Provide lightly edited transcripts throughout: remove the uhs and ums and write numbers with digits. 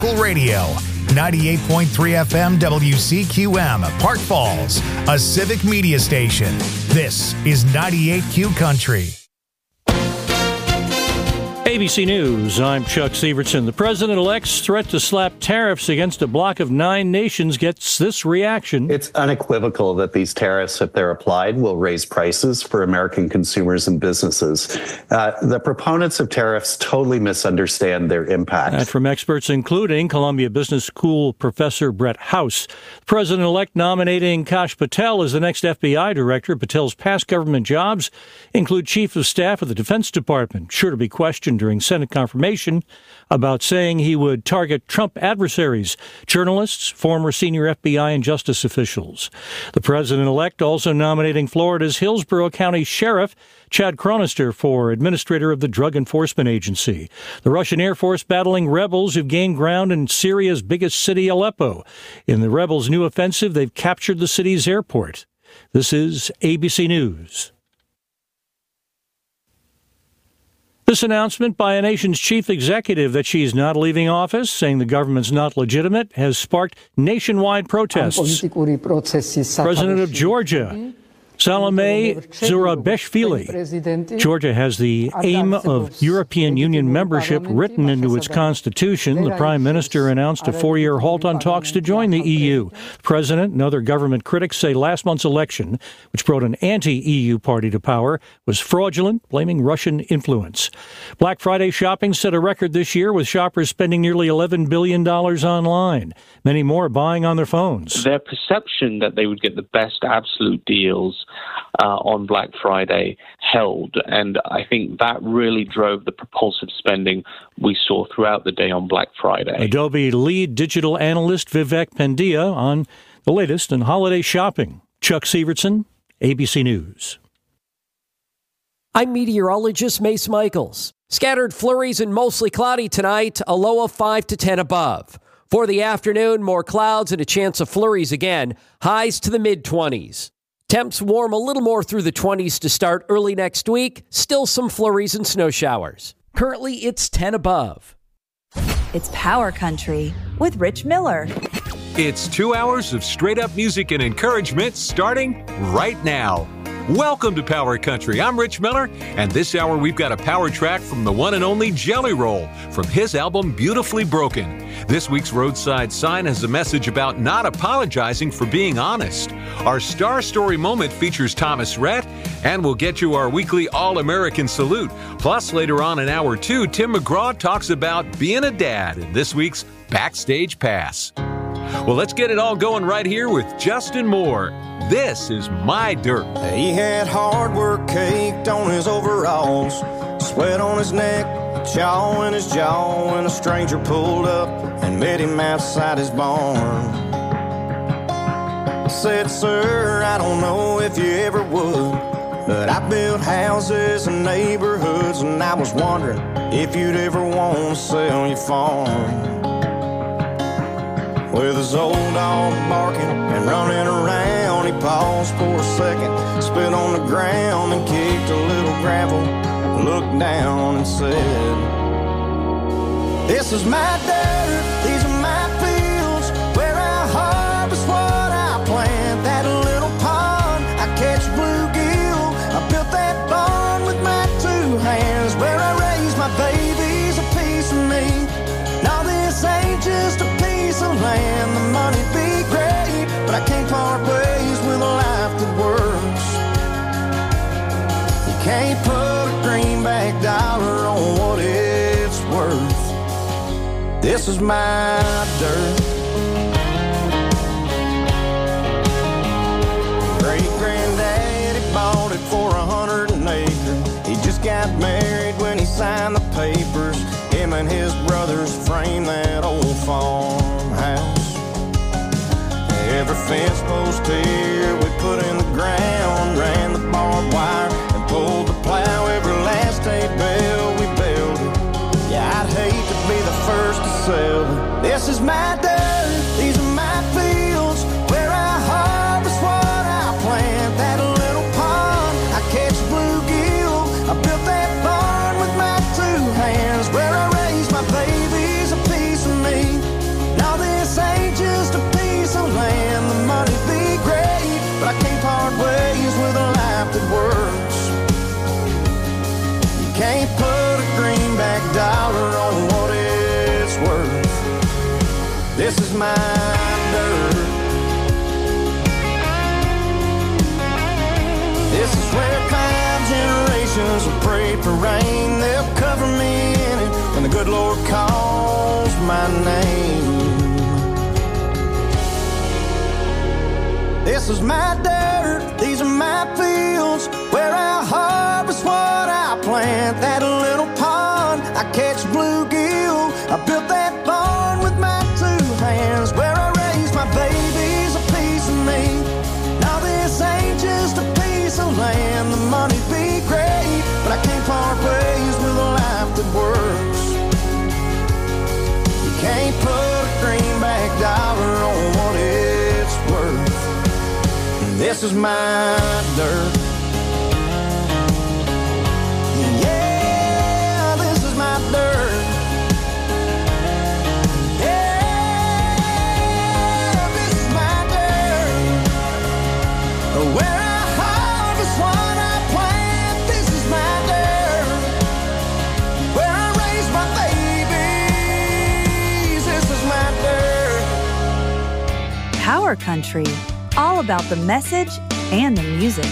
Radio, 98.3 FM WCQM, Park Falls, a civic media station. This is 98Q Country. ABC News, I'm Chuck Severson. The president-elect's threat to slap tariffs against a bloc of 9 nations gets this reaction. It's unequivocal that these tariffs, if they're applied, will raise prices for American consumers and businesses. The proponents of tariffs totally misunderstand their impact. That from experts including Columbia Business School professor Brett House. The president-elect nominating Kash Patel as the next FBI director. Patel's past government jobs include chief of staff of the Defense Department, sure to be questioned during Senate confirmation about saying he would target Trump adversaries, journalists, former senior FBI and justice officials. The president-elect also nominating Florida's Hillsborough County Sheriff Chad Chronister for administrator of the Drug Enforcement Agency. The Russian Air Force battling rebels who've gained ground in Syria's biggest city, Aleppo. In the rebels' new offensive, they've captured the city's airport. This is ABC News. This announcement by a nation's chief executive that she's not leaving office, saying the government's not legitimate, has sparked nationwide protests. President of Georgia, Salome Zurabishvili. Georgia has the aim of European Union membership written into its constitution. The prime minister announced a 4-year halt on talks to join the EU. The president and other government critics say last month's election, which brought an anti-EU party to power, was fraudulent, blaming Russian influence. Black Friday shopping set a record this year, with shoppers spending nearly $11 billion online. Many more buying on their phones. Their perception that they would get the best absolute deals on Black Friday held, and I think that really drove the propulsive spending we saw throughout the day on Black Friday. Adobe lead digital analyst Vivek Pandya on the latest in holiday shopping. Chuck Severson, ABC News. I'm meteorologist Mace Michaels. Scattered flurries and mostly cloudy tonight, a low of 5 to 10 above. For the afternoon, more clouds and a chance of flurries again, highs to the mid-20s. Temps warm a little more through the 20s to start early next week. Still some flurries and snow showers. Currently, it's 10 above. It's Power Country with Rich Miller. It's 2 hours of straight-up music and encouragement starting right now. Welcome to Power Country. I'm Rich Miller, and this hour we've got a power track from the one and only Jelly Roll from his album Beautifully Broken. This week's roadside sign has a message about not apologizing for being honest. Our Star Story moment features Thomas Rhett, and we'll get you our weekly All-American salute. Plus, later on in hour 2, Tim McGraw talks about being a dad in this week's Backstage Pass. Well, let's get it all going right here with Justin Moore. This is My Dirt. He had hard work caked on his overalls, sweat on his neck, chaw in his jaw, when a stranger pulled up and met him outside his barn. Said, sir, I don't know if you ever would, but I built houses and neighborhoods, and I was wondering if you'd ever want to sell your farm. With his old dog barking and running around, he paused for a second, spit on the ground and kicked a little gravel, looked down and said, this is my dirt, these are my fields, where I harvest what I plant. That little pond, I catch bluegill, I built that barn with my 2 hands, where I raise my babies, a piece of me. Now this ain't just a piece of land, the money be great, but I can't part ways with a life that works. You can't put a greenback dollar on what it's worth. This is my dirt. Great-granddaddy bought it for 100 an acre. He just got married when he signed the papers. Him and his brothers framed that old farmhouse. Every fence post here we put in the ground, ran the barbed wire and pulled the plow. Every last hay bale we built it. Yeah, I'd hate to be the first to sell it. This is my dirt, these are my fields, where I harvest what I plant. That little pond, I catch bluegill, I built that barn with my 2 hands, where I raise my babies, a piece of me. This is my dirt. This is where 5 generations will pray for rain. They'll cover me in it when the good Lord calls my name. This is my dirt, these are my fields, where I harvest what I plant. That little pond, I catch bluegill. I built that barn with my 2 hands, where I raise my babies, a piece of me. Now this ain't just a piece of land. The money be great, but I can't part ways with a life that works. You can't put a greenback dollar on what it's worth. This is my dirt. Yeah, this is my dirt. Yeah, this is my dirt. Where I harvest what I plant. This is my dirt. Where I raise my babies. This is my dirt. Power Country. All about the message and the music.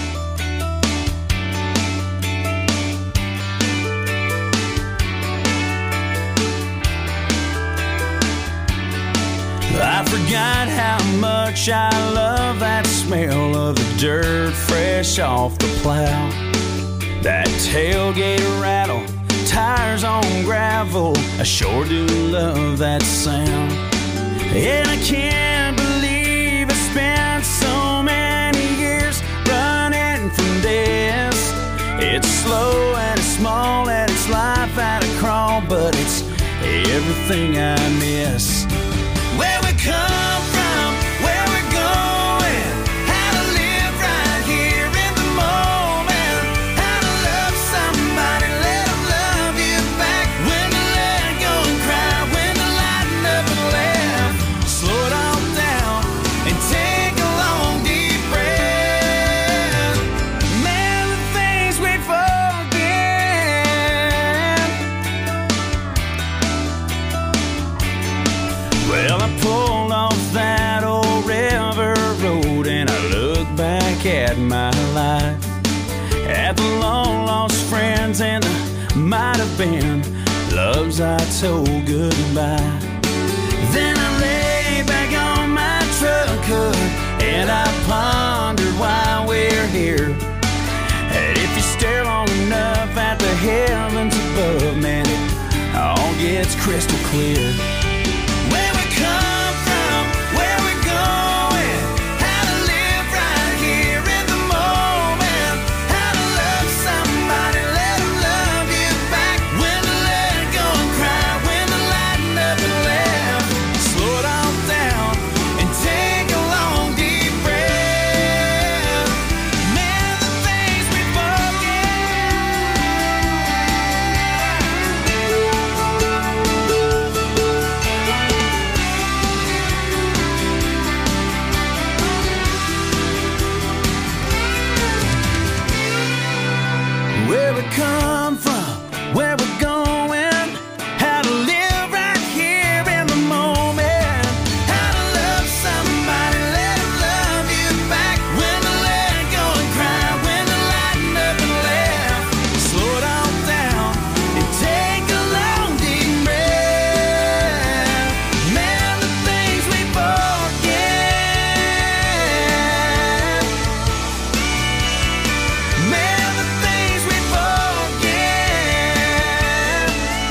I forgot how much I love that smell of the dirt fresh off the plow. That tailgate rattle, tires on gravel, I sure do love that sound. And I can't believe I spent so many years running from this. It's slow and it's small and it's life at a crawl, but it's everything I miss. Where we come from, where we're going, how to live right here in the moment, how to love somebody, let them love you back, when to let go and cry, when to lighten up and laugh, slow it all down and take a long deep breath. Man, the things we forget. Well, I pulled off that old river road and I look back at my life, at the long lost friends and the might have been loves I told goodbye. Then I lay back on my truck hood and I pondered why we're here. And if you stare long enough at the heavens above, man, it all gets crystal clear. Where we come from, where we're going, how to live right here in the moment, how to love somebody, let them love you back, when to let go and cry, when to lighten up and laugh, slow it all down and take a long deep breath. Man, the things we where we come from, where we're going, how to live right here in the moment, how to love somebody, let them love you back, when to let go and cry, when to lighten up and laugh, slow it all down and take a long deep breath. Man, the things we forget. Man, the things we forget.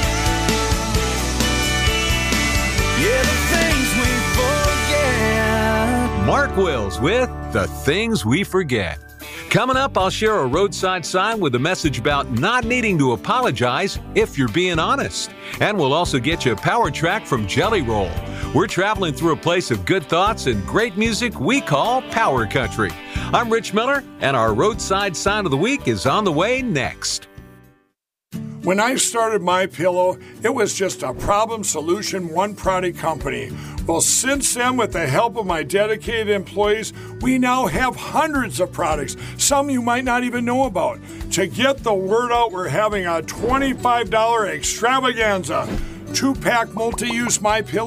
Yeah, the things we forget. Mark Wills with The Things We Forget. Coming up, I'll share a roadside sign with a message about not needing to apologize if you're being honest. And we'll also get you a power track from Jelly Roll. We're traveling through a place of good thoughts and great music we call Power Country. I'm Rich Miller, and our roadside sign of the week is on the way next. When I started MyPillow, it was just a problem solution, one product company. Well, since then, with the help of my dedicated employees, we now have hundreds of products, some you might not even know about. To get the word out, we're having a $25 extravaganza. 2-pack multi-use MyPillows,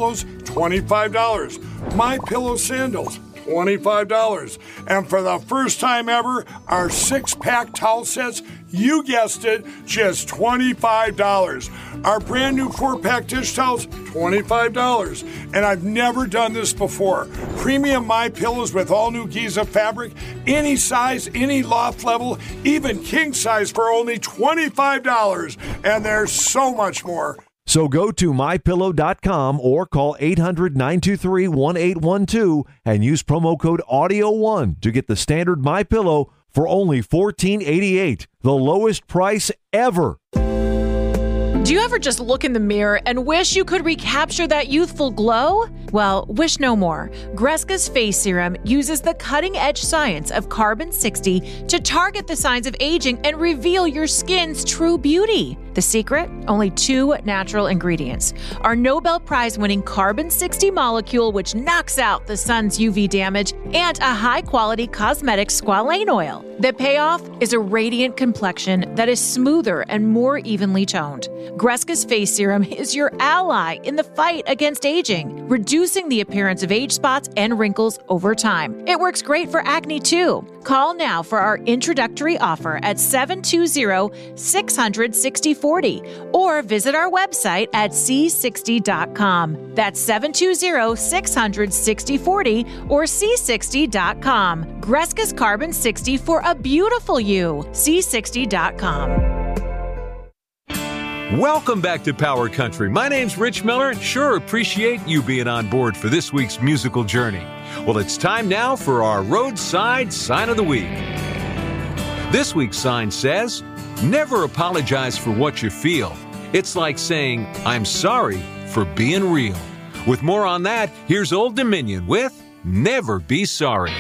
$25. MyPillow sandals, $25. And for the first time ever, our 6-pack towel sets, you guessed it, just $25. Our brand new 4-pack dish towels, $25. And I've never done this before. Premium MyPillows with all new Giza fabric, any size, any loft level, even king size for only $25. And there's so much more. So go to MyPillow.com or call 800-923-1812 and use promo code AUDIO1 to get the standard MyPillow for only $14.88, the lowest price ever. Do you ever just look in the mirror and wish you could recapture that youthful glow? Well, wish no more. Greska's Face Serum uses the cutting-edge science of carbon-60 to target the signs of aging and reveal your skin's true beauty. The secret? Only 2 natural ingredients. Our Nobel Prize-winning carbon-60 molecule, which knocks out the sun's UV damage, and a high-quality cosmetic squalane oil. The payoff is a radiant complexion that is smoother and more evenly toned. Greska's Face Serum is your ally in the fight against aging, reducing the appearance of age spots and wrinkles over time. It works great for acne too. Call now for our introductory offer at 720-600-6040 or visit our website at c60.com. That's 720-600-6040 or c60.com. Greska's Carbon 60 for a beautiful you. c60.com. Welcome back to Power Country. My name's Rich Miller. Sure appreciate you being on board for this week's musical journey. Well, it's time now for our roadside sign of the week. This week's sign says, never apologize for what you feel. It's like saying, I'm sorry for being real. With more on that, here's Old Dominion with Never Be Sorry.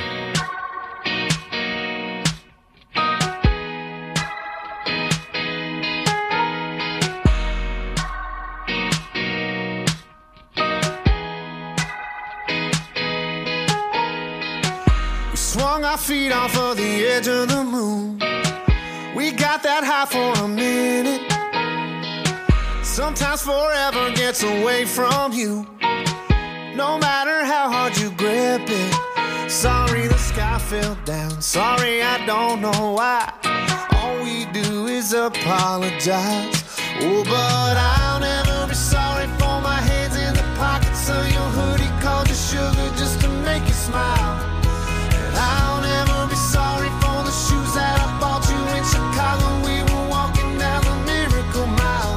Swung our feet off of the edge of the moon. We got that high for a minute. Sometimes forever gets away from you. No matter how hard you grip it. Sorry the sky fell down. Sorry I don't know why. All we do is apologize. Oh, but I'll never be sorry for my hands in the pockets of your hoodie. Called you sugar just to make you smile. I'll never be sorry for the shoes that I bought you in Chicago. We were walking down the Miracle Mile.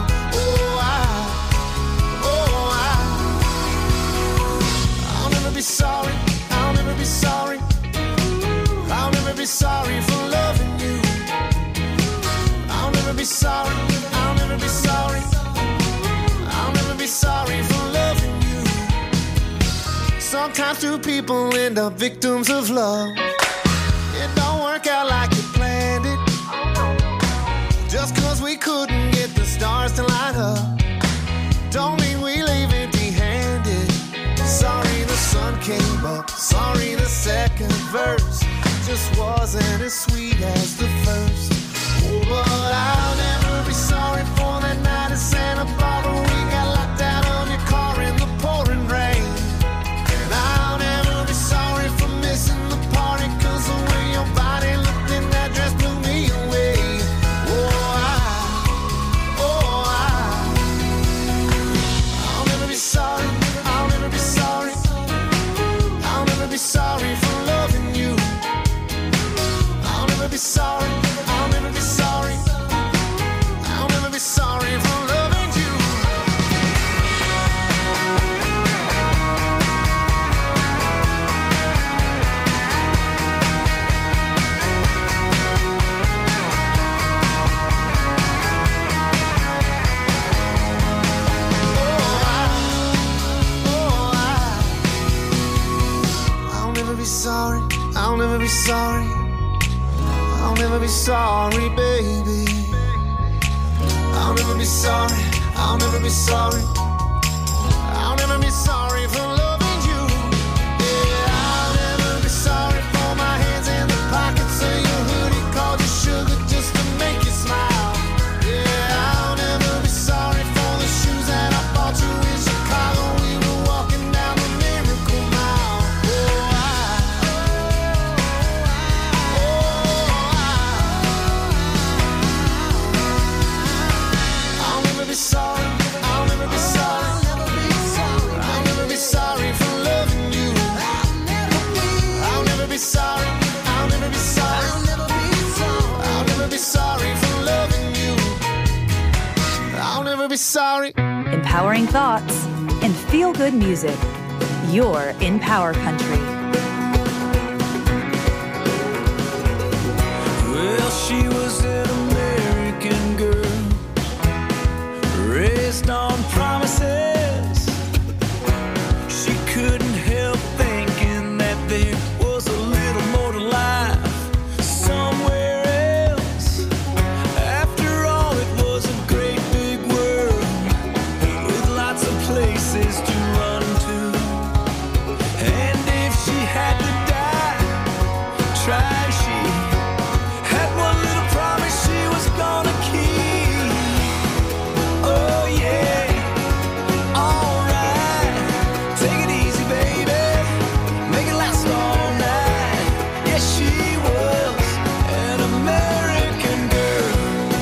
I'll never be sorry. I'll never be sorry. I'll never be sorry for loving you. I'll never be sorry. I'll never be sorry. I'll never be sorry for loving you. Sometimes two people end up victims of love. It don't work out like you planned it. Just cause we couldn't get the stars to line up don't mean we leave empty-handed. Sorry the sun came up. Sorry the second verse just wasn't as sweet as the first. Oh, but I'll never be sorry for that night in Santa Barbara. We got locked out of your car in the pouring rain. I'll never be sorry for missing the party, cause the way your body looked in that dress blew me away. I'll never be sorry. I'll never be sorry. I'll never be sorry for loving you. I'll never be sorry. I'll never be sorry. I'll never be sorry for loving you. I'll never be sorry. I'll never be sorry. I'll never be sorry, baby. I'll never be sorry. I'll never be sorry. I'll never be sorry for loving you. Yeah, I'll never be sorry for my hands in the pockets of your hoodie. Called you sugar just to make you smile. Yeah, I'll never be sorry for the shoes that I bought you in Chicago. We were walking down sorry. Empowering thoughts and feel-good music. You're in Power Country. Well, she was an American girl, raised on promises. She couldn't help thinking that there was a little more to life somewhere else. After all, it was a great big world with lots of places to run to. And if she had to die, try as she had one little promise she was gonna keep. Oh yeah, alright, take it easy baby, make it last all night. Yes, she was an American girl.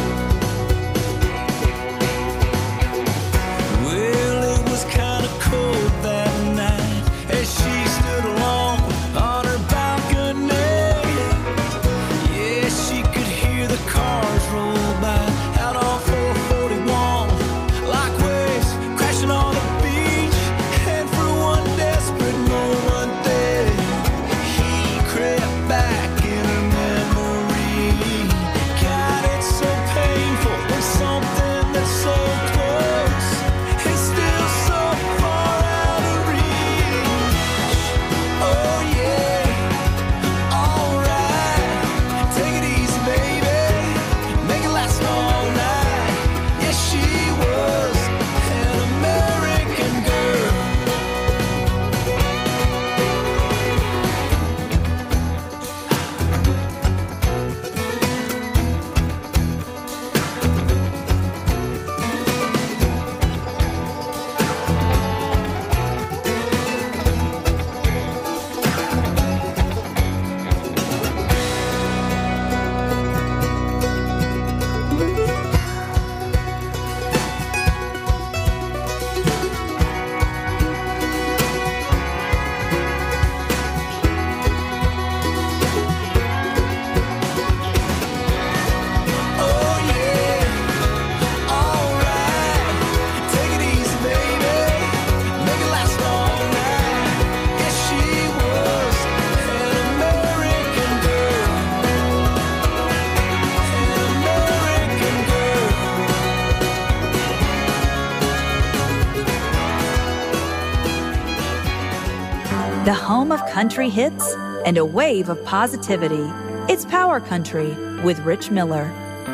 Well, it was kinda cold that night as she stood alone on her balcony. Yeah, she could hear the cars roll by out on 441, like waves crashing on the beach. And for one desperate moment there, he crept back in her memory. God, it's so painful when something that's so close is still so far out of reach. Oh yeah, alright, take it easy baby, make it last all night. Yes, she was an American girl. Oh yeah, alright, take it easy baby, make it last all night. Yes, she was an American girl, an American girl. The home of country hits and a wave of positivity. It's Power Country with Rich Miller.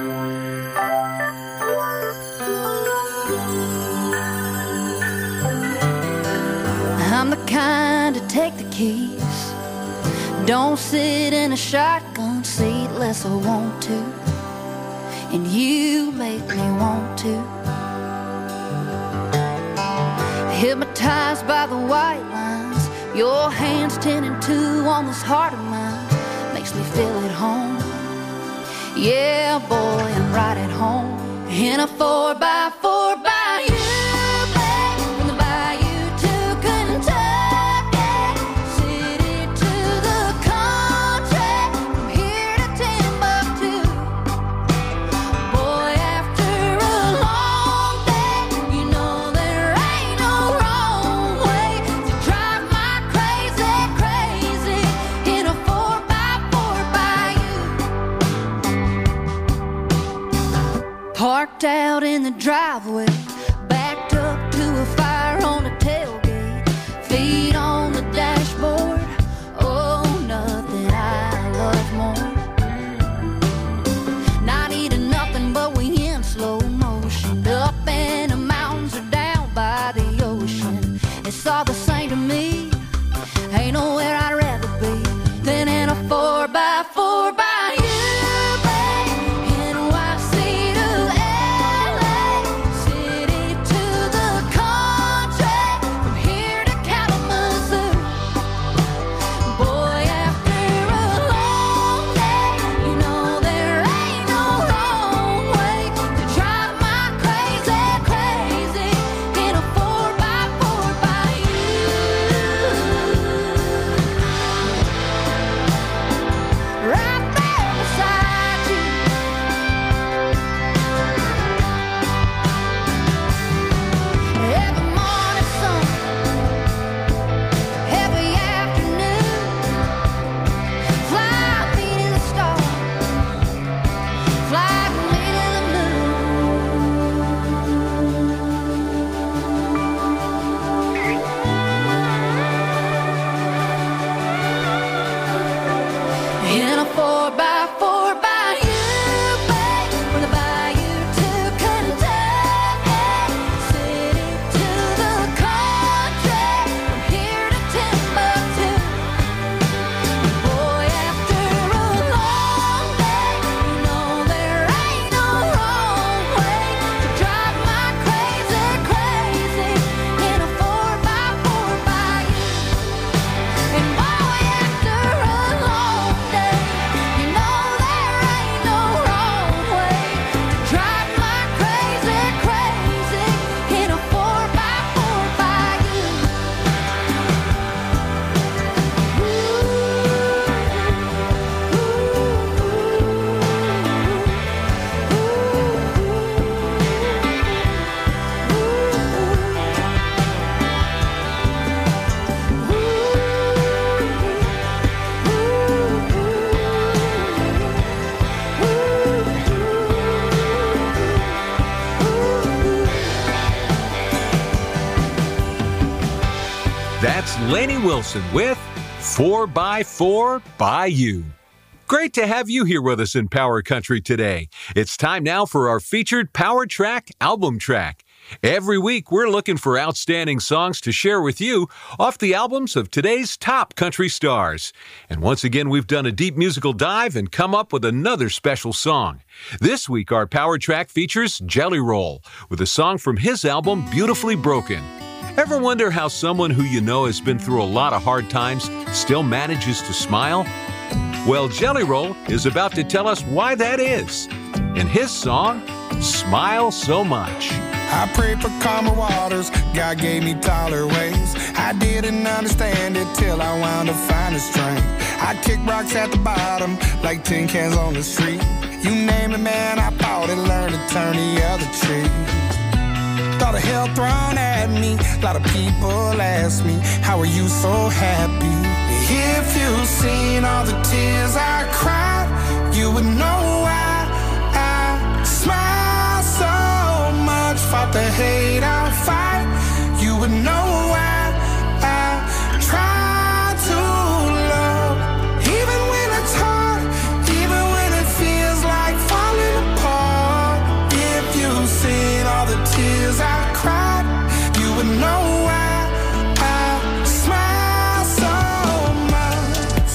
I'm the kind to take the keys. Don't sit in a shotgun seat unless I want to. And you make me want to. Hypnotized by the white lines, your hands 10 and 2 on this heart of mine. Makes me feel at home. Yeah, boy, I'm right at home. In a 4x4 by you. From the bayou to Kentucky, city to the country, from here to Timbuktu. Boy, after a long day, you know there ain't no wrong way to drive my crazy, crazy in a 4x4 bayou. Parked out in the driveway, That's Lainey Wilson with 4x4 by You. Great to have you here with us in Power Country today. It's time now for our featured Power Track album track. Every week, we're looking for outstanding songs to share with you off the albums of today's top country stars. And once again, we've done a deep musical dive and come up with another special song. This week, our Power Track features Jelly Roll with a song from his album, Beautifully Broken. Ever wonder how someone who you know has been through a lot of hard times still manages to smile? Well, Jelly Roll is about to tell us why that is in his song, Smile So Much. I prayed for calmer waters, God gave me taller ways. I didn't understand it till I wound up finding strength. I kicked rocks at the bottom like tin cans on the street. You name it, man, I fought and learned to turn the other cheek. Thought of hell thrown at me, a lot of people ask me, how are you so happy? If you've seen all the tears I cried, you would know why I smile so much. Fought the hate I fight, you would know why I try to love. Even when it's hard, even when it feels like falling apart. If you've seen all the tears I cried, you would know why I smile so much.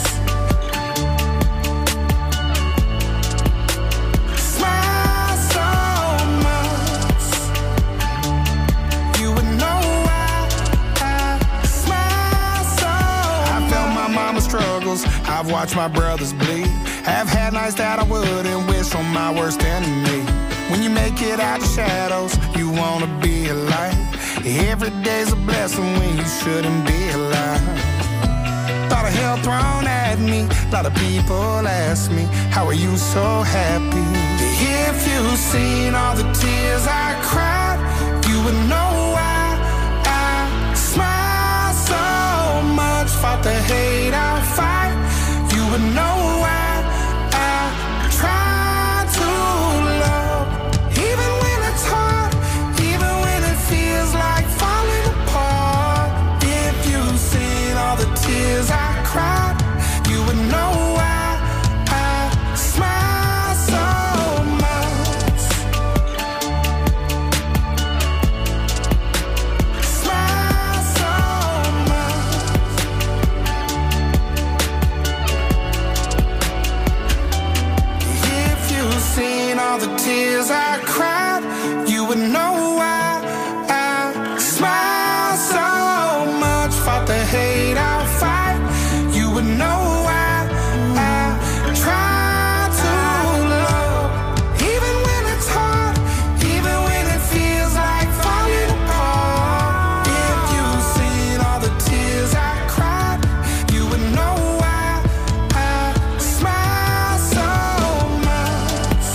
Smile so much. You would know why I smile so much. I felt my mama's struggles, I've watched my brothers bleed. I've had nights that I wouldn't wish on my worst enemy. When you make it out the shadows, you wanna be alive. Every day's a blessing when you shouldn't be alive. Thought of hell thrown at me, a lot of people ask me, how are you so happy? If you've seen all the tears I cried, you would know why I smile so much. Fought the hate I fight, you would know why I try to love. Even when it's hard, even when it feels like falling apart. If you've seen all the tears I cried, you would know why I smile so much. Smile so much. If you've seen all the tears I cried, you would know why I smile so much. Fought the hate I fight, you would know why I try to love. Even when it's hard, even when it feels like falling apart. If you've seen all the tears I cried, you would know why I smile so much.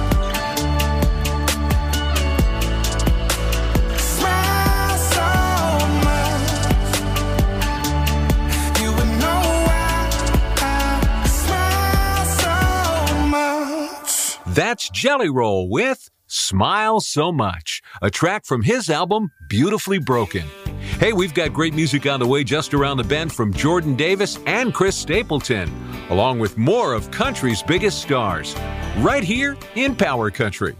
Smile so much. You would know why I smile so much. That's Jelly Roll with Smile So Much, a track from his album, Beautifully Broken. Hey, we've got great music on the way just around the bend from Jordan Davis and Chris Stapleton, along with more of country's biggest stars, right here in Power Country.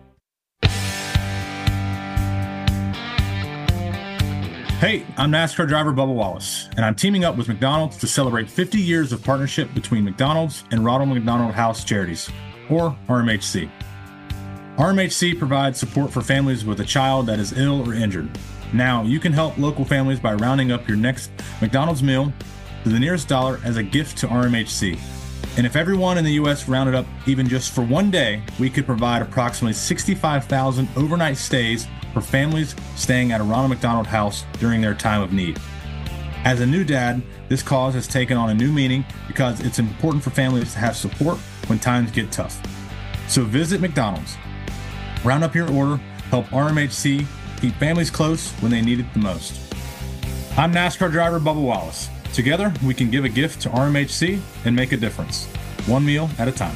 Hey, I'm NASCAR driver Bubba Wallace, and I'm teaming up with McDonald's to celebrate 50 years of partnership between McDonald's and Ronald McDonald House Charities, or RMHC. RMHC provides support for families with a child that is ill or injured. Now, you can help local families by rounding up your next McDonald's meal to the nearest dollar as a gift to RMHC. And if everyone in the U.S. rounded up even just for one day, we could provide approximately 65,000 overnight stays for families staying at a Ronald McDonald House during their time of need. As a new dad, this cause has taken on a new meaning because it's important for families to have support when times get tough. So visit McDonald's, round up your order, help RMHC keep families close when they need it the most. I'm NASCAR driver Bubba Wallace. Together, we can give a gift to RMHC and make a difference, one meal at a time.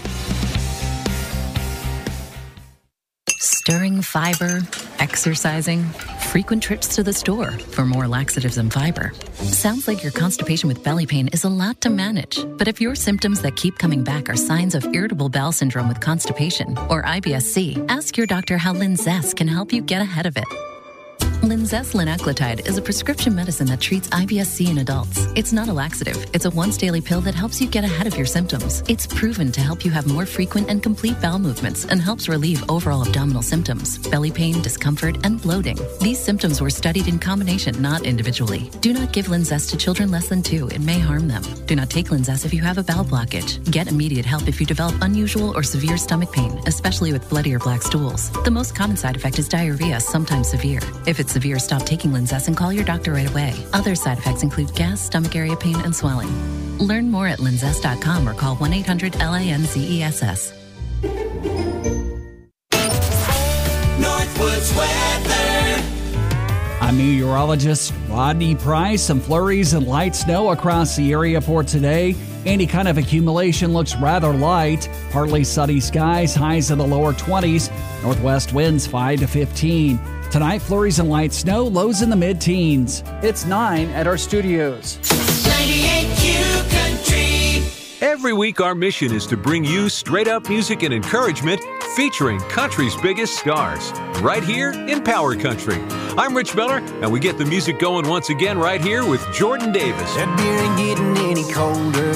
Stirring fiber, exercising, frequent trips to the store for more laxatives and fiber. Sounds like your constipation with belly pain is a lot to manage. But if your symptoms that keep coming back are signs of irritable bowel syndrome with constipation or IBS-C, ask your doctor how Linzess can help you get ahead of it. Linzess linaclotide is a prescription medicine that treats IBS-C in adults. It's not a laxative. It's a once-daily pill that helps you get ahead of your symptoms. It's proven to help you have more frequent and complete bowel movements and helps relieve overall abdominal symptoms, belly pain, discomfort, and bloating. These symptoms were studied in combination, not individually. Do not give Linzess to children less than 2. It may harm them. Do not take Linzess if you have a bowel blockage. Get immediate help if you develop unusual or severe stomach pain, especially with bloody or black stools. The most common side effect is diarrhea, sometimes severe. If it's severe, stop taking Linzess and call your doctor right away. Other side effects include gas, stomach area pain, and swelling. Learn more at linzess.com or call 1-800-LINZESS. Northwoods weather. I'm meteorologist Rodney Price. Some flurries and light snow across the area for today. Any kind of accumulation looks rather light. Partly sunny skies, highs in the lower 20s. Northwest winds 5 to 15. Tonight, flurries and light snow, lows in the mid-teens. It's 9 at our studios. 98Q Country. Every week, our mission is to bring you straight-up music and encouragement featuring country's biggest stars, right here in Power Country. I'm Rich Miller, and we get the music going once again right here with Jordan Davis. That beer ain't getting any colder,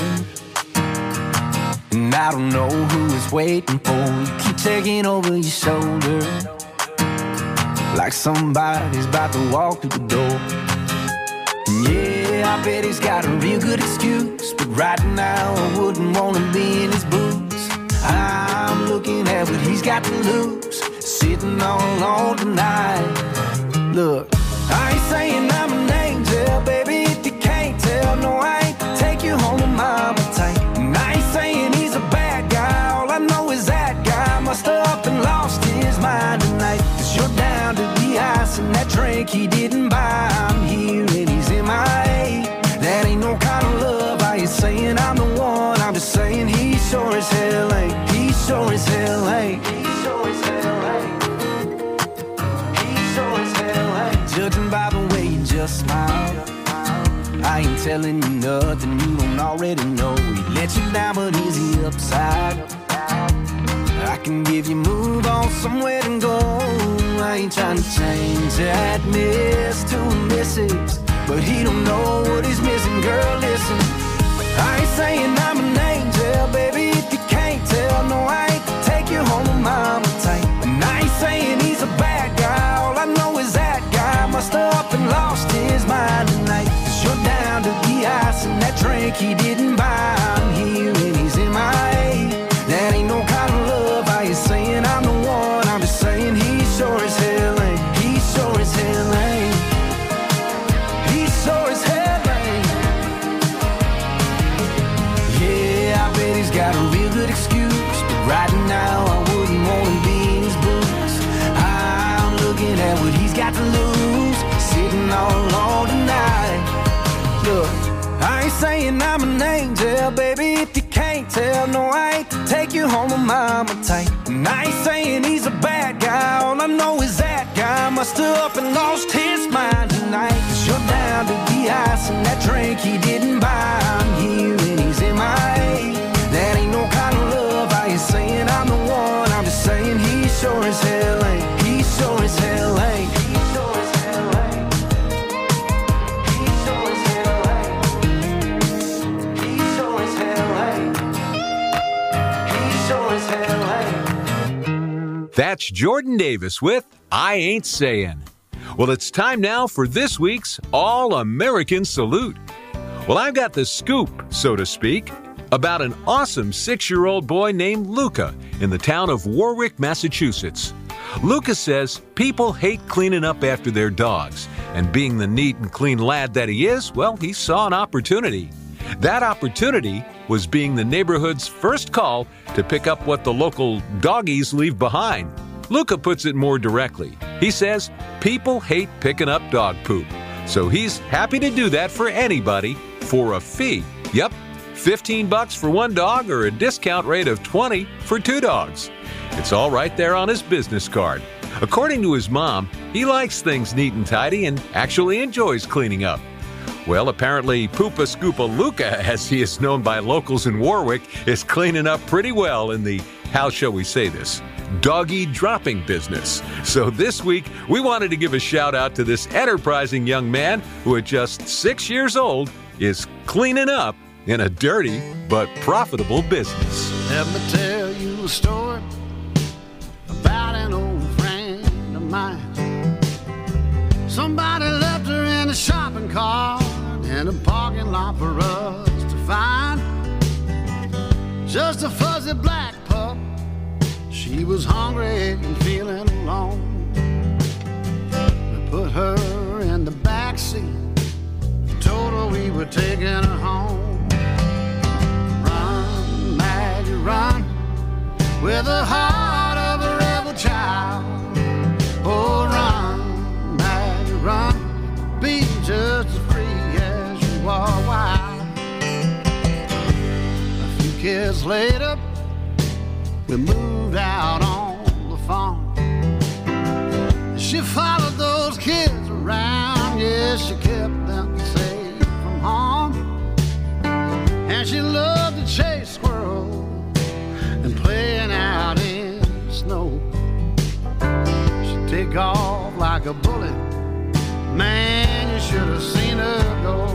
and I don't know who is waiting for you. Keep taking over your shoulder, like somebody's about to walk through the door. Yeah, I bet he's got a real good excuse, but right now I wouldn't want to be in his boots. I'm looking at what he's got to lose, sitting all alone tonight. Look, I ain't saying I'm an angel, baby, if you can't tell. No, I ain't to take you home to mama tight. And I ain't saying he's a bad guy, all I know is that guy must have up and lost his mind tonight. 'Cause you're down to the ice and that drink he didn't buy. I'm here and he's MIA. That ain't no kind of love. I ain't saying I'm the one, I'm just saying he sure as hell ain't. He sure as hell ain't. He sure as hell ain't. He sure as hell ain't. Judging by the way you just smile, I ain't telling you nothing you don't already know. He let you down, but is he upside? I can give you move on somewhere to go. I ain't trying to change that miss to a missus, but he don't know what he's missing. Girl, listen, I ain't saying I'm an angel, baby, if you can't tell. No, I ain't to take you home to mama tight. And I ain't saying he's a bad guy, all I know is that guy must have up and lost his mind tonight. 'Cause you're down to the ice and that drink he didn't buy. I'm here and he's MIA. That ain't no kind of love. I ain't saying I'm the one, I'm just saying he sure as hell ain't. He sure as hell ain't. He sure as hell ain't. Yeah, I bet he's got a real good excuse, but right now I wouldn't want to be in his boots. I'm looking at what he's got to lose, sitting all alone tonight. Look, I ain't saying I'm an angel, baby, if you can't tell. No, I ain't to take you home to mama tight. And I ain't saying he's a bad guy, all I know is that guy must have up and lost his mind tonight. 'Cause you're down to the ice and that drink he didn't buy. I'm here and he's MIA. That ain't no kind of love. I ain't saying I'm the one, I'm just saying he sure as hell ain't. He sure as hell ain't. He sure as hell ain't. He sure as hell ain't. He sure as hell ain't. He sure as hell ain't. That's Jordan Davis with I Ain't Sayin'. Well, it's time now for this week's All-American Salute. Well, I've got the scoop, so to speak, about an awesome 6-year-old boy named Luca in the town of Warwick, Massachusetts. Luca says people hate cleaning up after their dogs, and being the neat and clean lad that he is, well, he saw an opportunity. That opportunity was being the neighborhood's first call to pick up what the local doggies leave behind. Luca puts it more directly. He says people hate picking up dog poop, so he's happy to do that for anybody for a fee. Yep, $15 for one dog or a discount rate of $20 for 2 dogs. It's all right there on his business card. According to his mom, he likes things neat and tidy and actually enjoys cleaning up. Well, apparently Poopa Scoopa Luca, as he is known by locals in Warwick, is cleaning up pretty well in the, how shall we say this, doggy dropping business. So this week, we wanted to give a shout out to this enterprising young man who at just 6 years old is cleaning up in a dirty but profitable business. Let me tell you a story about an old friend of mine. Somebody left her in a shopping cart in a parking lot for us to find. Just a fuzzy black pup. She was hungry and feeling alone. We put her in the back seat, told her we were taking her home. Run, Maggie, run, with the heart of a rebel child. Oh, run, Maggie, run, be just as free as you are wild. A few years later, we moved out on the farm. She followed those kids around, yes, she kept them safe from harm. And she loved to chase squirrels and playing out in the snow. She'd take off like a bullet, man, you should have seen her go.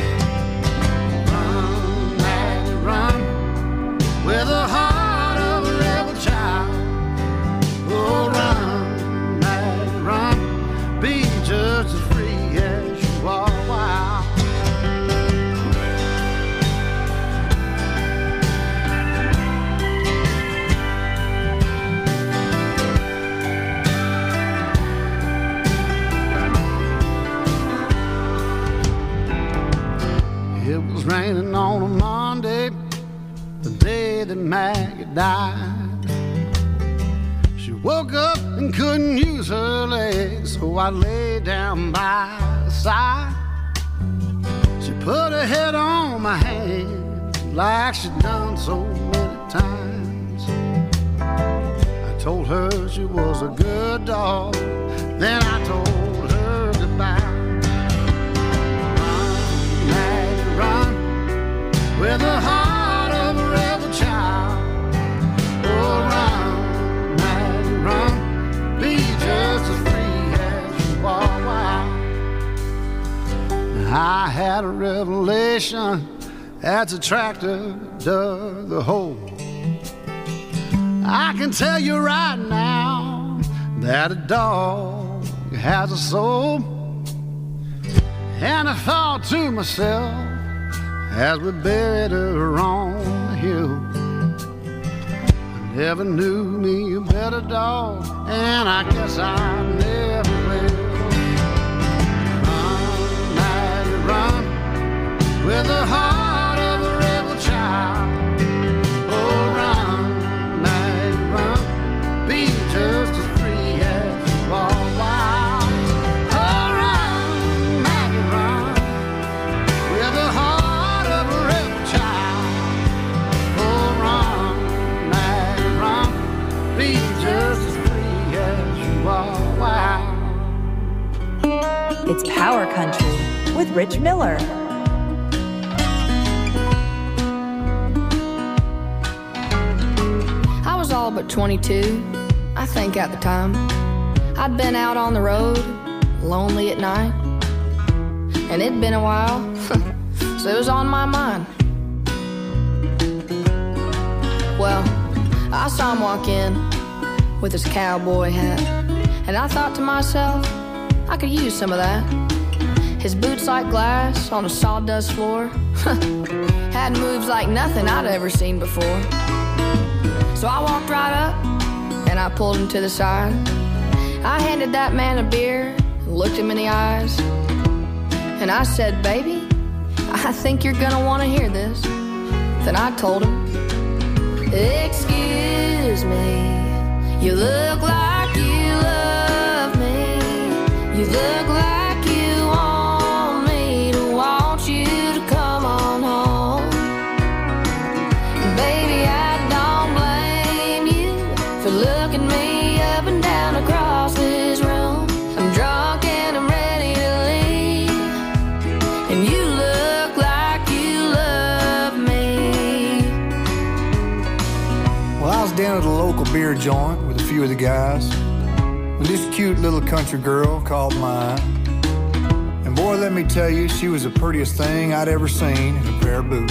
Run, Maggie, run, with a heart of a rebel child. Oh, run, Maggie, run, be just as free as you are wild. It was raining on a Monday, the day that Maggie died. She woke up and couldn't use her legs, so I lay down by her side. She put her head on my hand like she'd done so many times. I told her she was a good dog, then I told her goodbye. Run, Maggie, run, with the heart of a rebel child. Oh, run, Maggie, run, be just as free as you are wild. I had a revelation as the tractor dug the hole. I can tell you right now that a dog has a soul. And I thought to myself as we buried her on the hill, I never knew me a better dog, and I guess I never will. Run, Maggie, run, with the heart of a rebel child. Oh, run, Maggie, run, be just as free as you are wild. Oh, run, Maggie, run, with the heart of a rebel child. Oh, run, Maggie, run, be just as free as you are wild. It's Power Country with Rich Miller. I was all but 22, I think at the time. I'd been out on the road, lonely at night, and it'd been a while, so it was on my mind. Well, I saw him walk in with his cowboy hat, and I thought to myself, I could use some of that. His boots like glass on a sawdust floor had moves like nothing I'd ever seen before. So I walked right up and I pulled him to the side. I handed that man a beer and looked him in the eyes, and I said, baby, I think you're gonna want to hear this. Then I told him, excuse me, you look like you love me. You look like you want me to want you to come on home. Baby, I don't blame you for looking me up and down across a beer joint with a few of the guys when this cute little country girl called mine. And boy, let me tell you, she was the prettiest thing I'd ever seen in a pair of boots.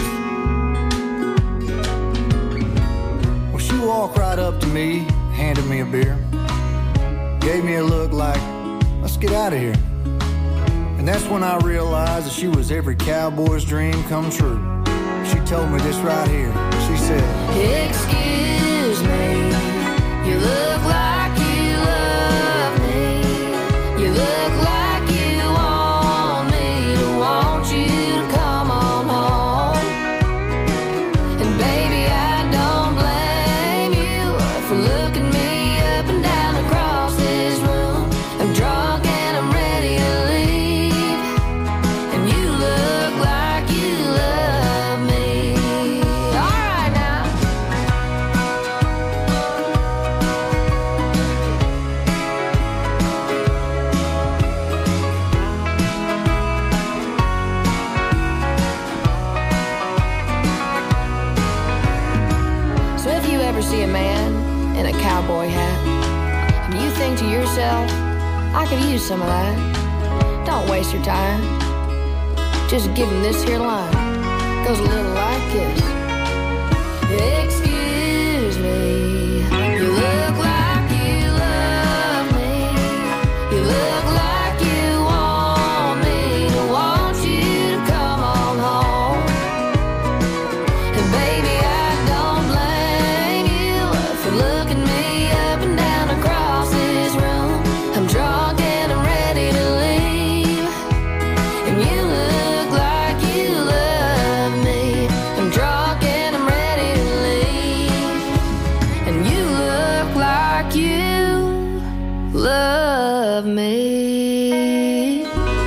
Well, she walked right up to me, handed me a beer, gave me a look like, let's get out of here. And that's when I realized that she was every cowboy's dream come true. She told me this right here. She said, excuse me, you look like you love me. You look like you want me to want you to come on home. And baby, I don't blame you for looking me up and down across this room. I'm drunk and I'm ready to leave, and you look like you love me. All right now. So if you ever see a man in a cowboy hat and you think to yourself, I could use some of that, don't waste your time. Just give him this here line. Goes a little like this. Excuse me, you look like you love me. You look like you want me to want you to come on home. And baby, I don't blame you for looking me up and down across this room. I'm drunk and I'm ready to leave, and you look like you love me. I'm drunk and I'm ready to leave, and you look like you love me.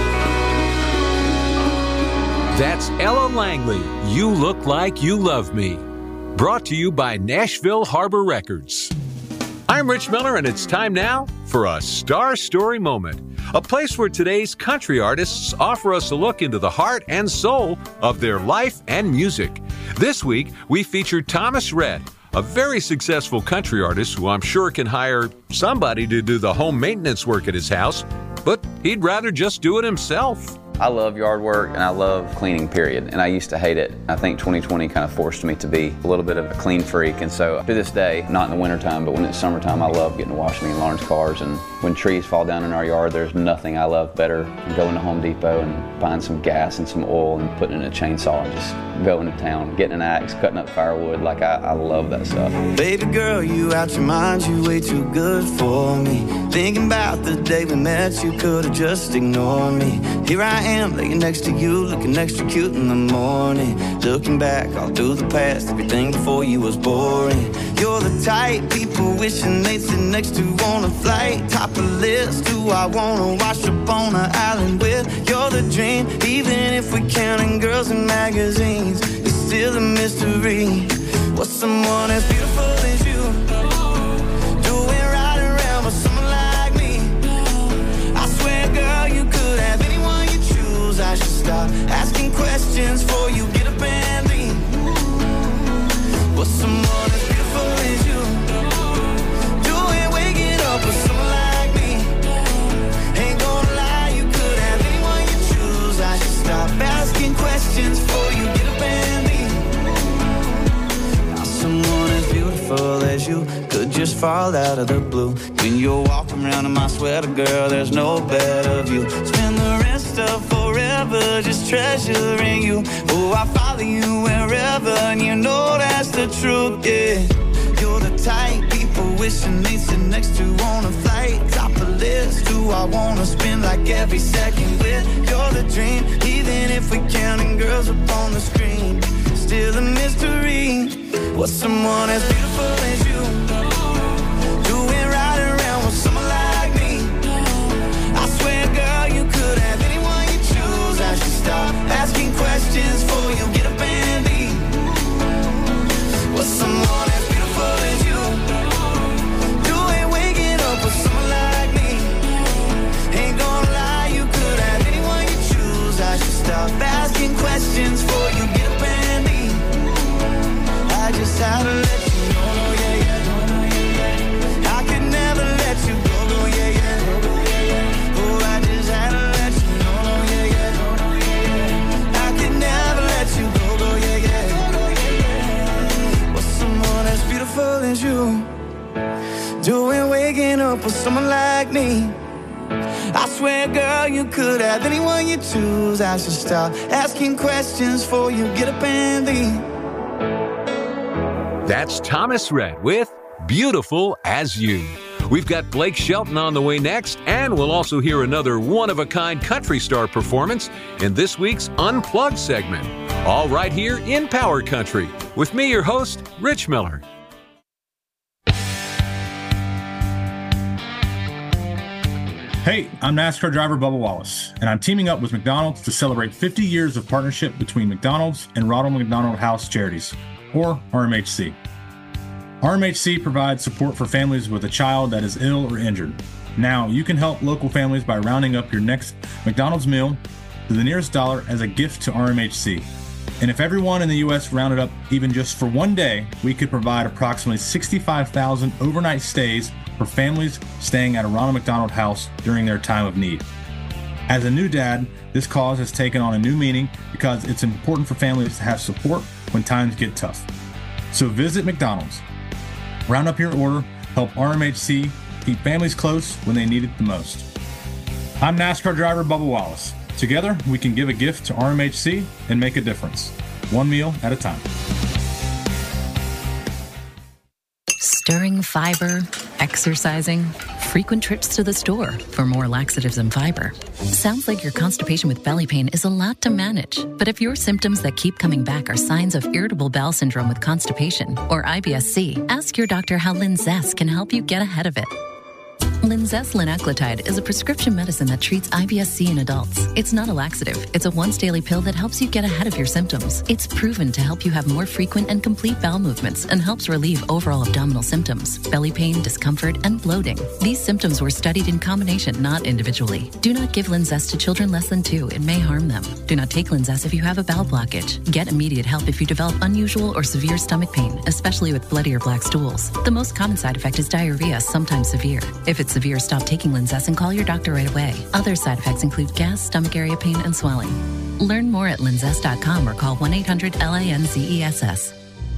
That's Ella Langley, You Look Like You Love Me. Brought to you by Nashville Harbor Records. I'm Rich Miller, and it's time now for a Star Story Moment, a place where today's country artists offer us a look into the heart and soul of their life and music. This week, we feature Thomas Rhett, a very successful country artist who I'm sure can hire somebody to do the home maintenance work at his house, but he'd rather just do it himself. I love yard work and I love cleaning, period. And I used to hate it. I think 2020 kind of forced me to be a little bit of a clean freak. And so to this day, not in the wintertime, but when it's summertime, I love getting to wash me and Lauren's cars. And when trees fall down in our yard, there's nothing I love better than going to Home Depot and buying some gas and some oil and putting it in a chainsaw and just going to town, getting an axe, cutting up firewood. Like I love that stuff. Baby girl, you out your mind, you way too good for me. Thinking about the day we met, you could've just ignored me. Here I am, laying next to you, looking extra cute in the morning. Looking back all through the past, everything before you was boring. You're the type people wishing they'd sit next to on a flight. Top of the list, who I wanna wash up on an island with. You're the dream, even if we're counting girls in magazines. It's still a mystery. What's someone as beautiful as you doing right around with someone like me? I swear, girl, you could have anyone you choose. I should stop asking questions before you get up and leave. What's someone as beautiful as you doing, waking up with someone like me? Ain't gonna lie, you could have anyone you choose. I should stop asking questions before you get up and leave. Now someone as beautiful as you could just fall out of the blue. When you're walking around in my sweater, girl, there's no better view. Spend the rest of forever just treasuring you. Oh, I follow you wherever, and you know that's the truth, yeah. You're the type people wishing they'd sit next to on a flight. Top of the list, who I wanna spend like every second with. You're the dream, even if we're counting girls up on the screen. Still a mystery. What's someone as beautiful as you doing right around with someone like me? I swear, girl, you could have anyone you choose. I should stop asking questions before you get up and leave. What's someone as beautiful as you doing, waking up with someone like me? Ain't gonna lie, you could have anyone you choose. I should stop asking questions before you get up and leave. I just had to let you know, yeah, with someone like me. I swear, girl, you could have anyone you choose. I should stop asking questions before you get up and leave. That's Thomas Rhett with Beautiful as You. We've got Blake Shelton on the way next, and we'll also hear another one-of-a-kind country star performance in this week's Unplugged segment. All right here in Power Country with me, your host, Rich Miller. Hey, I'm NASCAR driver Bubba Wallace, and I'm teaming up with McDonald's to celebrate 50 years of partnership between McDonald's and Ronald McDonald House Charities, or RMHC. RMHC provides support for families with a child that is ill or injured. Now, you can help local families by rounding up your next McDonald's meal to the nearest dollar as a gift to RMHC. And if everyone in the U.S. rounded up even just for one day, we could provide approximately 65,000 overnight stays for families staying at a Ronald McDonald House during their time of need. As a new dad, this cause has taken on a new meaning because it's important for families to have support when times get tough. So visit McDonald's, round up your order, help RMHC keep families close when they need it the most. I'm NASCAR driver Bubba Wallace. Together, we can give a gift to RMHC and make a difference, one meal at a time. Stirring fiber, exercising, frequent trips to the store for more laxatives and fiber. Sounds like your constipation with belly pain is a lot to manage. But if your symptoms that keep coming back are signs of irritable bowel syndrome with constipation or IBS-C, ask your doctor how Linzess can help you get ahead of it. Linzess linaclotide is a prescription medicine that treats IBS-C in adults. It's not a laxative. It's a once-daily pill that helps you get ahead of your symptoms. It's proven to help you have more frequent and complete bowel movements and helps relieve overall abdominal symptoms, belly pain, discomfort, and bloating. These symptoms were studied in combination, not individually. Do not give Linzess to children less than 2. It may harm them. Do not take Linzess if you have a bowel blockage. Get immediate help if you develop unusual or severe stomach pain, especially with bloody or black stools. The most common side effect is diarrhea, sometimes severe. If it's severe, stop taking Linzess and call your doctor right away. Other side effects include gas, stomach area pain, and swelling. Learn more at linzess.com or call 1-800-LINZESS.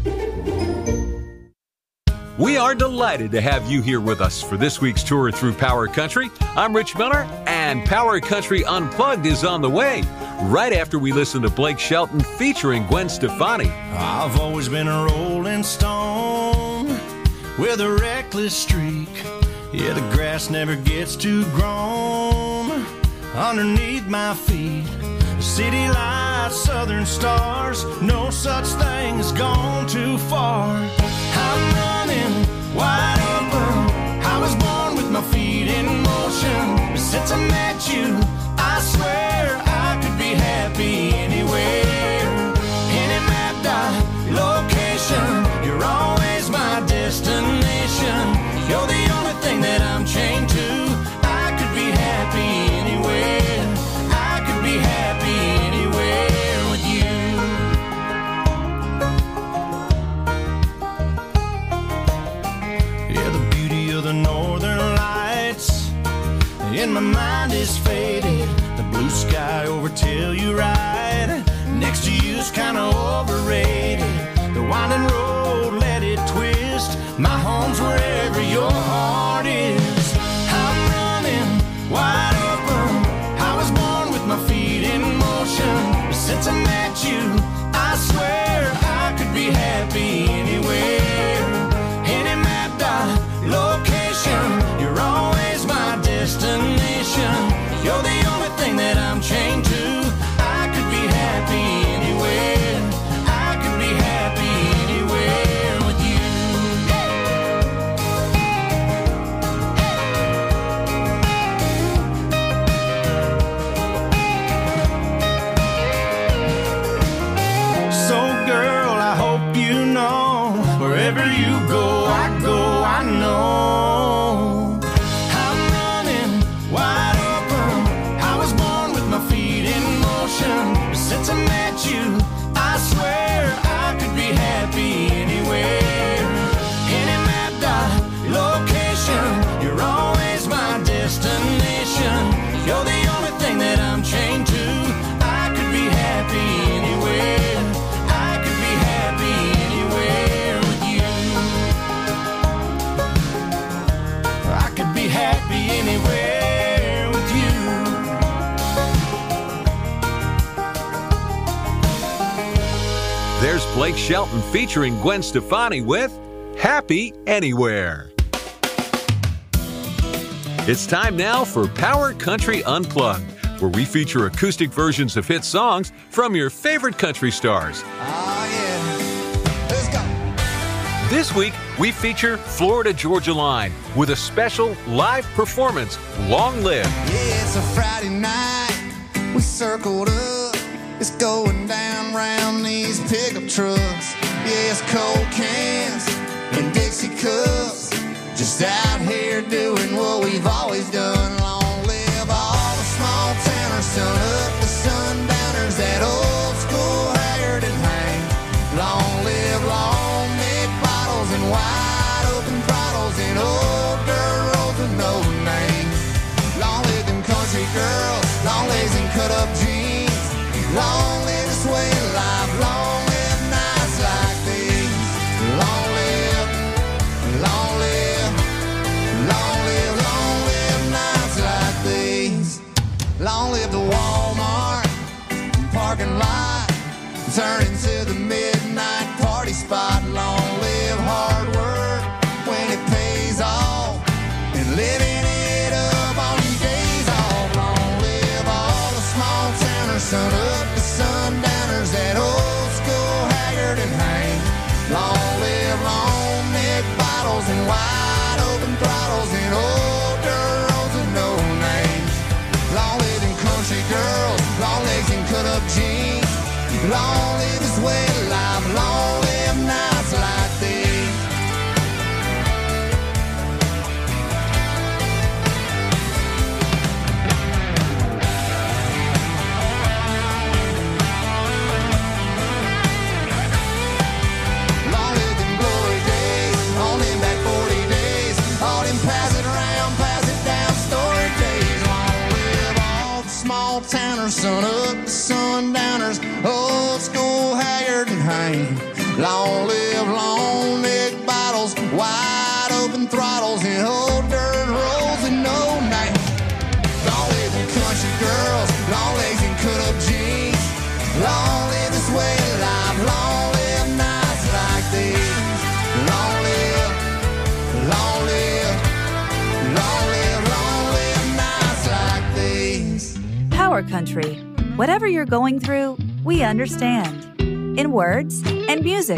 We are delighted to have you here with us for this week's tour through Power Country. I'm Rich Miller, and Power Country Unplugged is on the way right after we listen to Blake Shelton featuring Gwen Stefani. I've always been a rolling stone with a reckless streak. Yeah, the grass never gets too grown underneath my feet. City lights, southern stars, no such thing as gone too far. I'm running wide open. I was born with my feet in motion. Since I met you, I swear I could be happy anywhere. Any mapped out location, you're always my destination. You're the only thing that I'm chained to. I could be happy anywhere. I could be happy anywhere with you. Yeah, the beauty of the northern lights in my mind is faded. The blue There's Blake Shelton featuring Gwen Stefani with Happy Anywhere. It's time now for Power Country Unplugged, where we feature acoustic versions of hit songs from your favorite country stars. This week, we feature Florida Georgia Line with a special live performance, Long Live. Yeah, it's a Friday night, we circled up. It's going down round these pickup trucks. Yeah, it's cold cans and Dixie cups, just out here doing what we've always done. Long live all the small towners, sun up the sundowners, that old school Haggard and Hank. Long live long neck bottles and wide open throttles and old dirt roads with no names. Long live them country girls, long legs and cut up jeans. Long live this way of life, long live nights like these. Long live, long live, long live, long live nights like these. Long live the Walmart parking lot, turn into the midnight party spot. Long live hard work when it pays off, and living it up on your days off. Long live all the small towners, sun up sundowners, that old school Haggard and Hank. Long live long neck bottles and wide open throttles and old dirt roads with no names. Long live them country girls, long legs and cut up jeans. Long live this way of life, long live nights like these. Towners, sun up, sundowners, old school Haggard and Hank. Long live long neck bottles, wide open throttles, and old dirt roads and no name. Long live the country girls, long legs and cut up jeans. Long live this way of life, long live nights like these. Long live, long live, long live, long live nights like these. Power Country. Whatever you're going through, we understand. In words and music.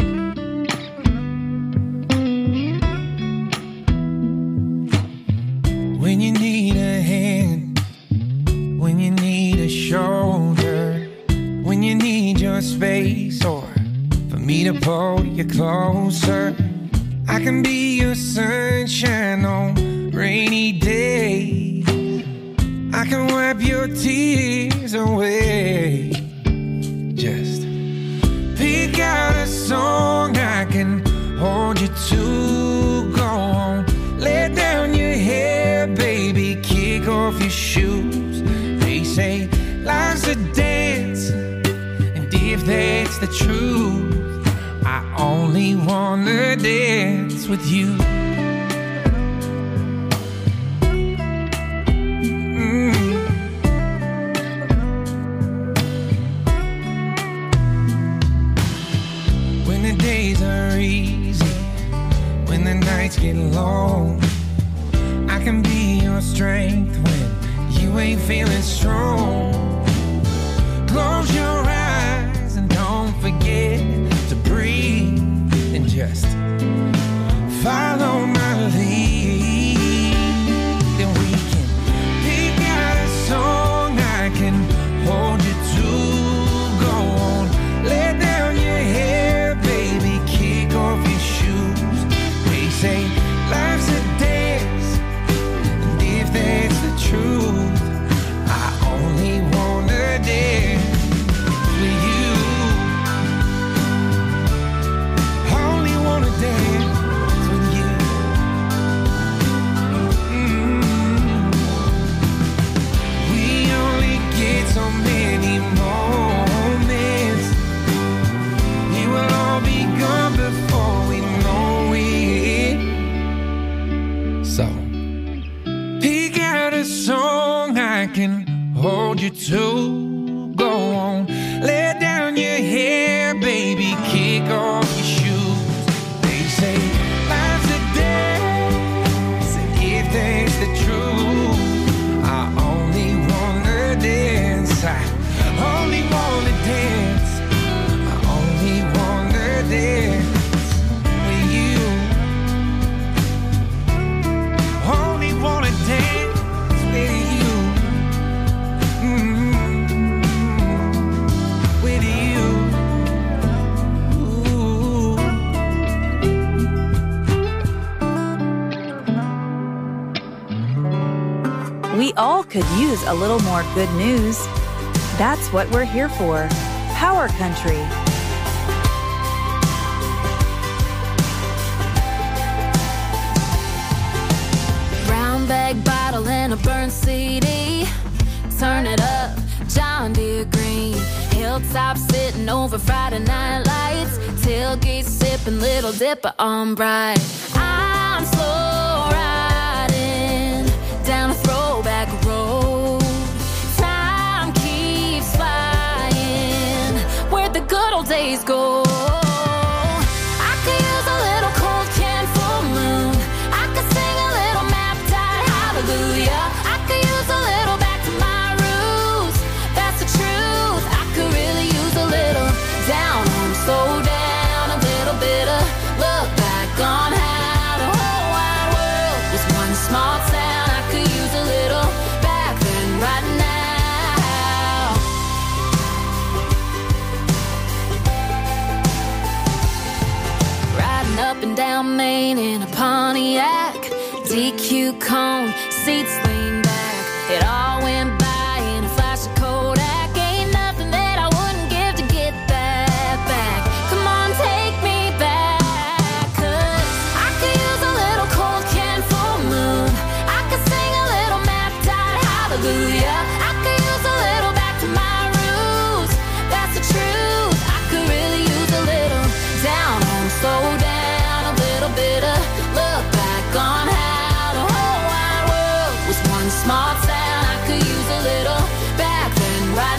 When you need a hand, when you need a shoulder, when you need your space, or for me to pull you closer, I can be your sunshine on rainy days. I can wipe your tears away. Just pick out a song I can hold you to. Go on, let down your hair, baby, kick off your shoes. They say life's a dance, and if that's the truth, I only wanna dance with you. Get long, I can be your strength when you ain't feeling strong. Close your eyes and don't forget to breathe, and just follow my lead. Then we can pick out a song I can hold you to. Go on, let down your hair, baby, kick off your shoes. They say life's a dance, and if that's the truth, I only wanna dance with you. Only wanna dance with you. all could use a little more good news. That's what we're here for. Power Country. Brown bag bottle and a burnt CD. Turn it up, John Deere green. Hilltop sitting over Friday night lights. Tailgate sipping, Little Dipper on bright. I'm slow riding down a throwback road. Time keeps flying. Where'd the good old days go? I could use a little cold can full moon. I could sing a little map tide hallelujah. I could use a little back to my roots. That's the truth. I could really use a little down home, slow down, a little bit of look back on how the whole wide world was one small town. I could use a little back then, right now. Riding up and down Main in a Pontiac, DQ cone, seats lean back. It all went by in a flash of Kodak. Ain't nothing that I wouldn't give to get that back. Come on, take me back, 'cause I could use a little cold can full moon. I could sing a little map tide hallelujah. I could use a little back to my roots. That's the truth. I could really use a little down home, slow down, a little bit of look back on how the whole wide world was one small town. I could use a little back then, right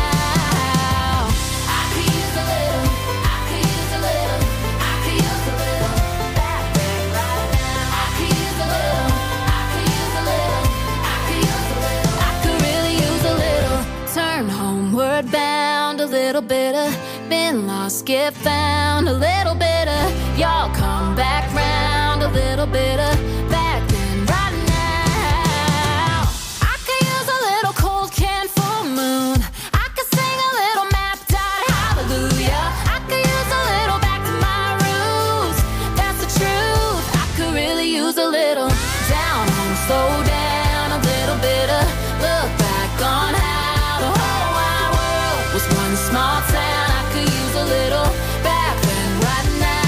now. I could use a little, I could use a little, I could use a little back then, right now. I could use a little, I could use a little, I could use a little, I could really use a little. Turn homeward bound, a little bit of been lost, get found, a little bit of y'all come back round, a little bit of back then, right now. I could use a little cold can full moon. I could sing a little map tide hallelujah. I could use a little back to my roots. That's the truth. I could really use a little down home, slow down, a little bit of look back on how the whole wide world was one small town. I could use a little back then, right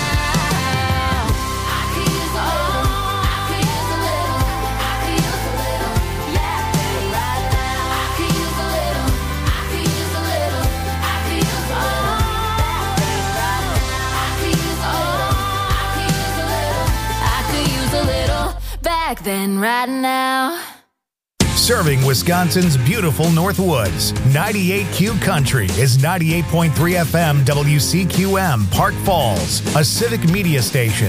now. I could use a little, I could use a little, I could use a little, yeah, then, right now. I could use a little, I could use a little, I could use a little, back then, right now. I could use a little, I could use a little, I could use a little, back then, right now. Serving Wisconsin's beautiful Northwoods, 98Q Country is 98.3 FM WCQM Park Falls, a civic media station.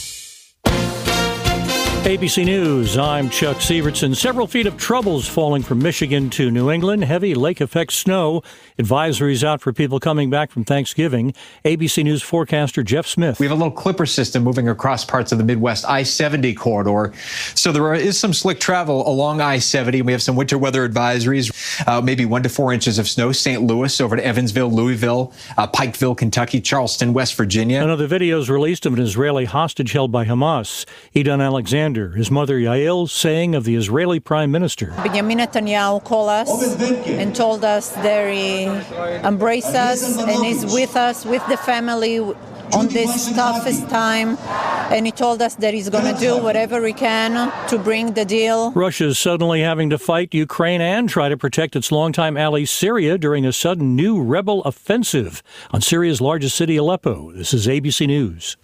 ABC News, I'm Chuck Sievertson. Several feet of troubles falling from Michigan to New England. Heavy lake effect snow. Advisories out for people coming back from Thanksgiving. ABC News forecaster Jeff Smith. We have a little clipper system moving across parts of the Midwest I-70 corridor. So there is some slick travel along I-70. We have some winter weather advisories, maybe 1 to 4 inches of snow. St. Louis over to Evansville, Louisville, Pikeville, Kentucky, Charleston, West Virginia. Another video is released of an Israeli hostage held by Hamas. Edon Alexander, his mother Yael, saying of the Israeli prime minister. Benjamin Netanyahu called us and told us that he embraced us and is with us, with the family on this toughest time. And he told us that he's going to do whatever he can to bring the deal. Russia's suddenly having to fight Ukraine and try to protect its longtime ally Syria during a sudden new rebel offensive on Syria's largest city, Aleppo. This is ABC News.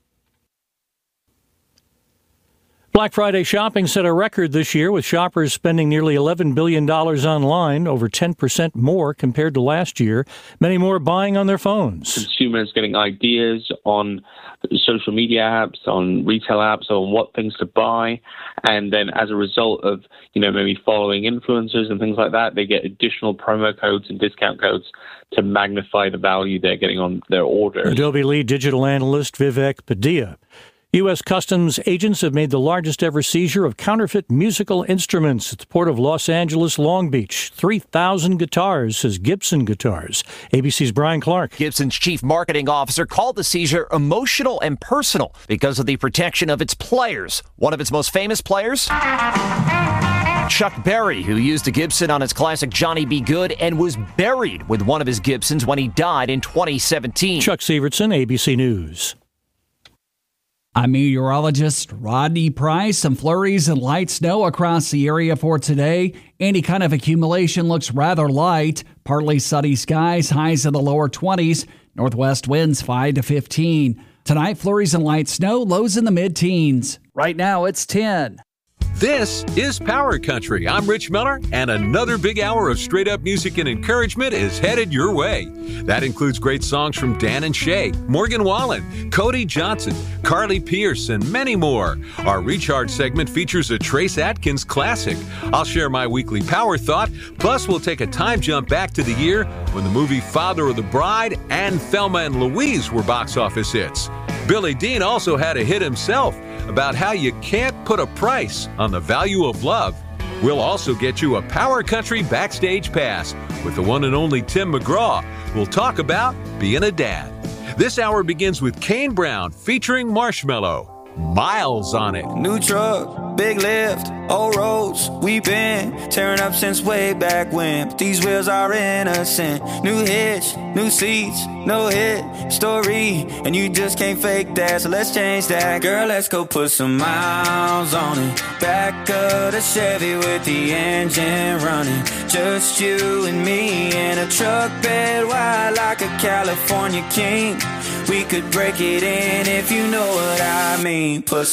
Black Friday shopping set a record this year, with shoppers spending nearly $11 billion online, over 10% more compared to last year. Many more buying on their phones. Consumers getting ideas on social media apps, on retail apps, on what things to buy. And then as a result of, maybe following influencers and things like that, they get additional promo codes and discount codes to magnify the value they're getting on their orders. Adobe lead digital analyst Vivek Padilla. U.S. Customs agents have made the largest ever seizure of counterfeit musical instruments at the port of Los Angeles, Long Beach. 3,000 guitars, says Gibson Guitars. ABC's Brian Clark. Gibson's chief marketing officer called the seizure emotional and personal because of the protection of its players. One of its most famous players, Chuck Berry, who used a Gibson on his classic Johnny B. Good and was buried with one of his Gibsons when he died in 2017. Chuck Sievertson, ABC News. I'm meteorologist Rodney Price. Some flurries and light snow across the area for today. Any kind of accumulation looks rather light. Partly sunny skies, highs in the lower 20s. Northwest winds 5 to 15. Tonight, flurries and light snow, lows in the mid-teens. Right now, it's 10. This is Power Country. I'm Rich Miller, and another big hour of straight-up music and encouragement is headed your way. That includes great songs from Dan and Shay, Morgan Wallen, Cody Johnson, Carly Pierce, and many more. Our Recharge segment features a Trace Atkins classic. I'll share my weekly power thought, plus we'll take a time jump back to the year when the movie Father of the Bride and Thelma and Louise were box office hits. Billy Dean also had a hit himself about how you can't put a price on the value of love. We'll also get you a Power Country backstage pass with the one and only Tim McGraw. We'll talk about being a dad. This hour begins with Kane Brown featuring Marshmello. Miles on it. New truck, big lift, old roads. We've been tearing up since way back when. But these wheels are innocent. New hitch, new seats, no hit story. And you just can't fake that, so let's change that. Girl, let's go put some miles on it. Back of the Chevy with the engine running. Just you and me in a truck bed wide like a California king. We could break it in if you know what I mean. Put